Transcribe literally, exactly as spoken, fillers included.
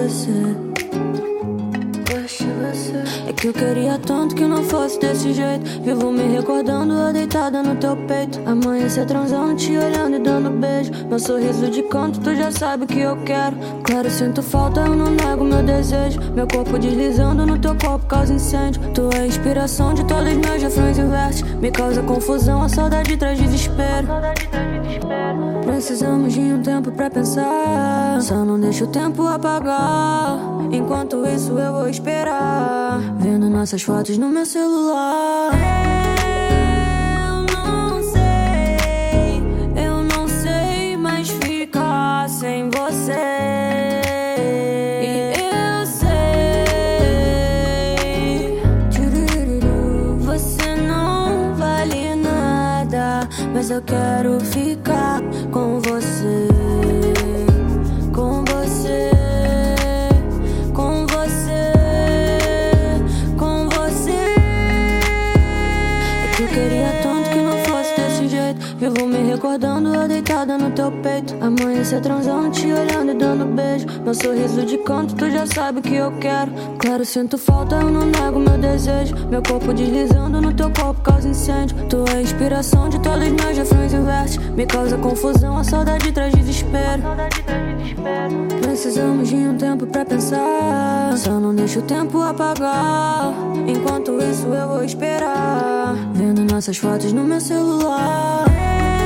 você. É que eu queria tanto que não fosse desse jeito. Vivo me recordando, eu deitada no teu peito. Amanhecer transando, te olhando e dando beijo. Meu sorriso de canto, tu já sabe o que eu quero. Claro, sinto falta, eu não nego meu desejo. Meu corpo deslizando no teu corpo causa incêndio. Tu é a inspiração de todos meus refrões inversos. Me causa confusão, a saudade traz desespero. Precisamos de um tempo pra pensar. Só não deixa o tempo apagar. Enquanto isso eu vou esperar, vendo nossas fotos no meu celular. Eu não sei, eu não sei mais ficar sem você. E eu sei, você não vale nada, mas eu quero ficar com você. Com você. Queria tanto que não fosse desse jeito. Vivo me recordando, eu deitada no teu peito. Amanhecer transando, te olhando e dando beijo. Meu sorriso de canto, tu já sabe o que eu quero. Claro, sinto falta, eu não nego meu desejo. Meu corpo deslizando no teu corpo causa incêndio. Tu é a inspiração de todos meus refrões inversos. Me causa confusão, a saudade traz desespero. Precisamos de um tempo pra pensar. Só não deixa o tempo apagar. Enquanto isso eu vou esperar, vendo nossas fotos no meu celular.